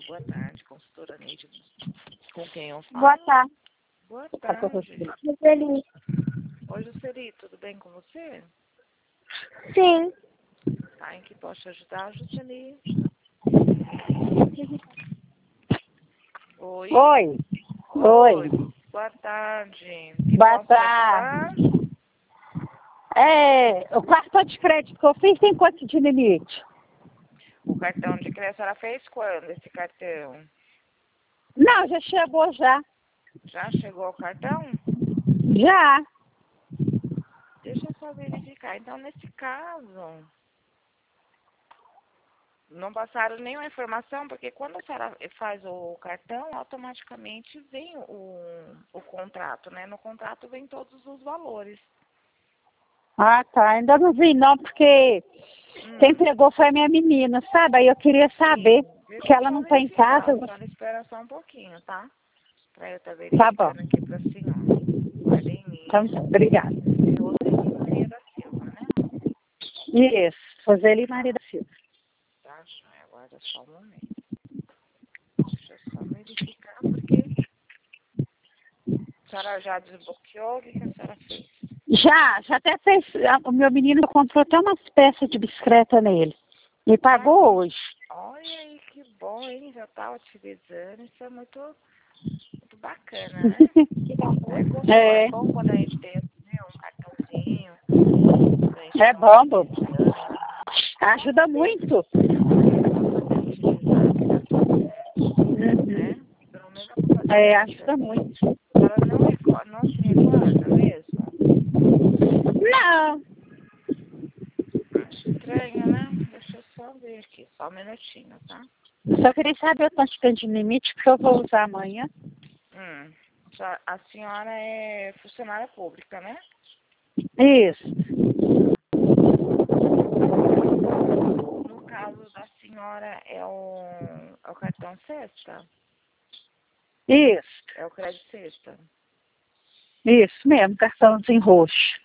boa tarde, consultora Neide. Com quem eu falo? Boa tarde. Boa tarde. Feliz. Oi, Jusceli, tudo bem com você? Sim. Tá, em que posso te ajudar, Jusceli? Oi. Oi. Oi. Boa tarde. Que Boa posso te tarde. ajudar? O cartão de crédito que eu fiz tem quanto de limite? O cartão de crédito, ela fez quando esse cartão? Não, já chegou já. Já chegou o cartão? Já. Deixa eu só verificar. Então, nesse caso, não passaram nenhuma informação, porque quando a senhora faz o cartão, automaticamente vem o contrato, né? No contrato vem todos os valores. Ah, tá. Ainda não vi não, porque quem pegou foi a minha menina, sabe? Aí eu queria saber Deixa que eu ela só não tá em verificar. casa. A senhora espera só um pouquinho, tá? Pra eu estar Tá verificando bom. aqui pra senhora. Guarda em Então, linha. obrigada. Roseli Maria da Silva, né? Isso. Roseli Maria da Silva. Tá, joia. Aguarda só um momento. Deixa eu só verificar, porque a senhora já desbloqueou. O que a senhora fez? Já até fez. O meu menino comprou até umas peças de bicicleta nele. Me pagou hoje. Olha aí que bom, hein? Já tá utilizando. Isso é muito bacana, né? É gostoso, É. é bom quando a gente tem assim, né, um cartãozinho, pra gente É não bom, bobo. utilizando. Ajuda muito. Fazer utilizar que dá tudo certo, né? Pelo menos eu vou fazer um É, teste ajuda assim. muito. A senhora não se recorda mesmo? Não. Acho estranho, né? Deixa eu só ver aqui, só um minutinho, tá? Só queria saber o tanto que tem de limite, porque eu vou usar amanhã. A senhora é funcionária pública, né? Isso. No caso da senhora é o cartão Sexta? Isso. É o crédito Sexta? Isso mesmo, cartãozinho roxo.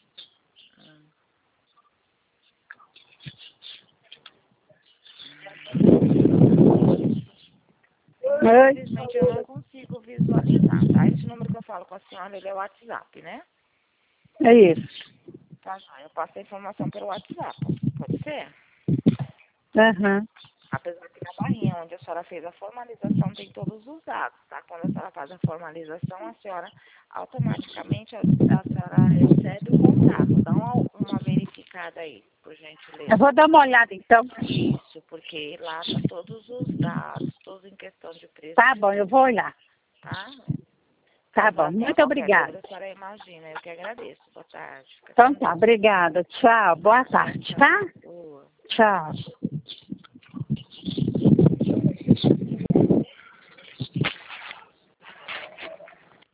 Oi. Infelizmente eu não consigo visualizar, tá? Esse número que eu falo com a senhora, ele é o WhatsApp, né? É isso. Tá, já. Eu passo a informação pelo WhatsApp. Pode ser? Aham. Apesar que na barrinha onde a senhora fez a formalização tem todos os dados, tá? Quando a senhora faz a formalização, a senhora automaticamente a senhora recebe o contato. Dá uma verificada aí, por gentileza. Eu vou dar uma olhada então. Isso, porque lá tá todos os dados, todos em questão de preço. Tá De bom, eu tudo, vou olhar. tá? Tá Caso ela bom, tenha muito qualquer obrigada. dúvida, a senhora imagina. Eu que agradeço. Boa tarde. Fica Então com tá, Deus. obrigada. Tchau, boa tarde, Tchau, tá? tchau. Boa. Tchau.